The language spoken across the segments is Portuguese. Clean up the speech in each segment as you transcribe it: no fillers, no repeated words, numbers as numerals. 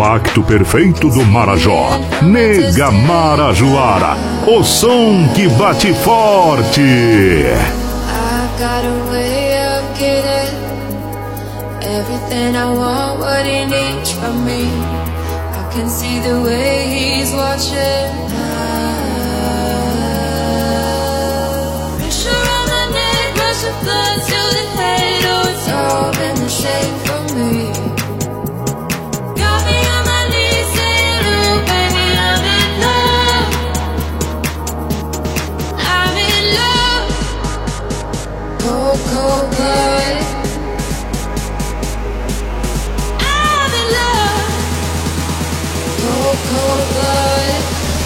compacto perfeito do Marajó. Nega Marajoara, o som que bate forte. Everything I want, what he needs from me. I can see the way he's watching. Pressure on my neck, rush of blood to the head. Oh, it's all been the same for me. Got me on my knees saying, oh baby, I'm in love. I'm in love. Cold, cold blood. Cold blood,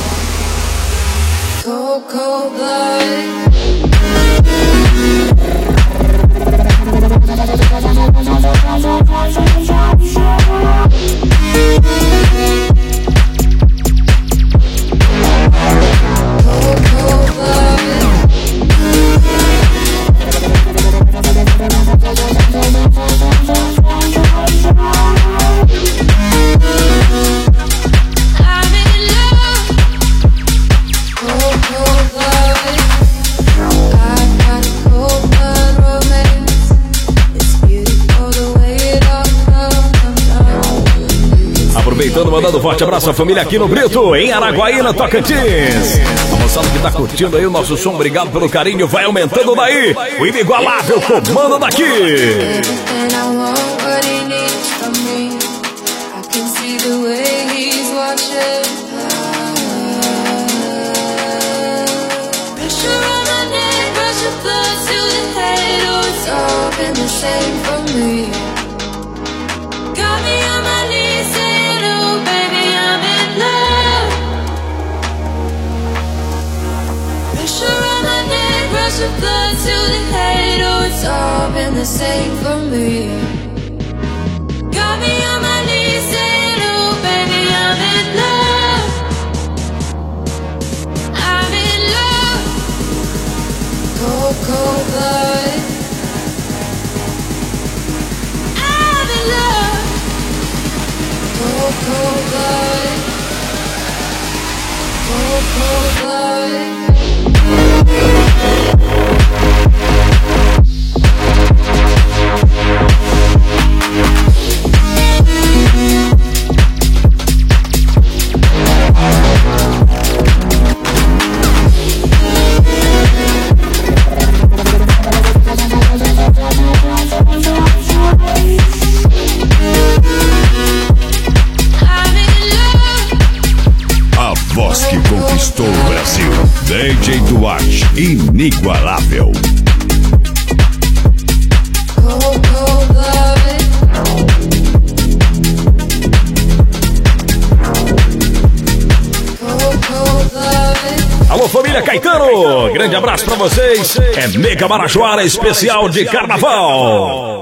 cold, cold blood. Mandando um forte abraço à família aqui no Brito, em Araguaína, Tocantins. A moçada que tá curtindo aí o nosso som, obrigado pelo carinho, vai aumentando daí. O inigualável comanda daqui. The blood to the head, oh, it's all been the same for me. Got me on my knees saying, oh, baby, I'm in love. I'm in love. Cold, cold blood. I'm in love. Cold, cold blood. Cold, cold blood. Que conquistou o Brasil, DJ Duarte, inigualável. Alô, família Caetano, grande abraço pra vocês. É Nega Marajoara especial de carnaval.